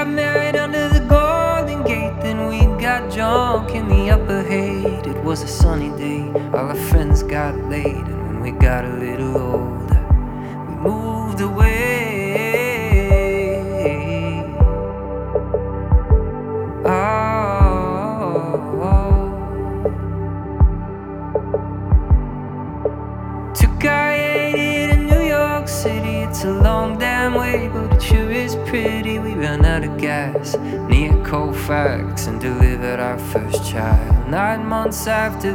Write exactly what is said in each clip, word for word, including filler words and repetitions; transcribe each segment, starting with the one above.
got married under the Golden Gate, then we got drunk in the upper Haight. It was a sunny day, all our friends got laid, and when we got a little older, we moved away. Oh, took I eighty to New York City. It's a long damn way, but it sure is pretty. We ran out of gas near Colfax and delivered our first child nine months after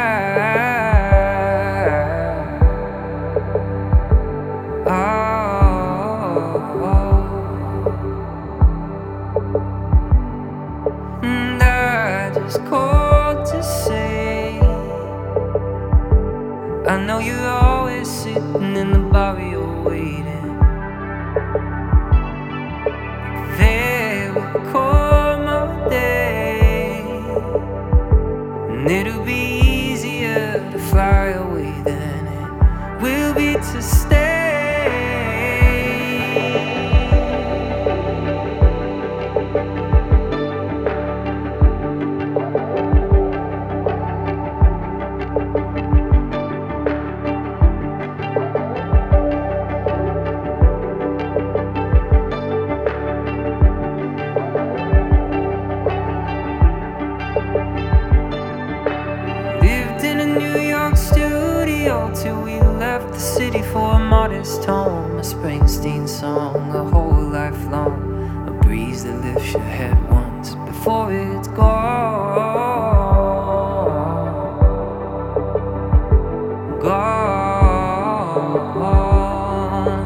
that. Oh, and I just called to say, I know you're always sitting in the barrio waiting. There will come a day, and it'll be easier to fly away than it will be to stay. New York studio till we left the city for a modest home. A Springsteen song, a whole life long, a breeze that lifts your head once before it's gone. Gone.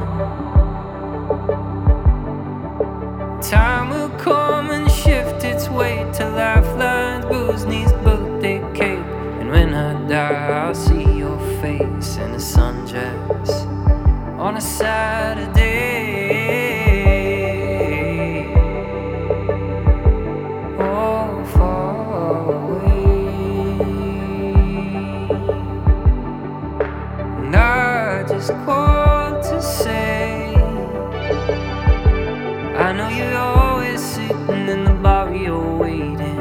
Time will come and shift its weight to lifelines, bruised knees, birthday cake. When I die, I'll see your face in a sundress on a Saturday. Oh, far away. And I just called to say, I know you're always sitting in the barrio waiting.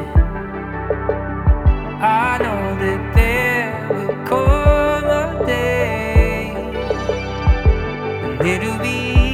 I know that there will come a day, and it'll be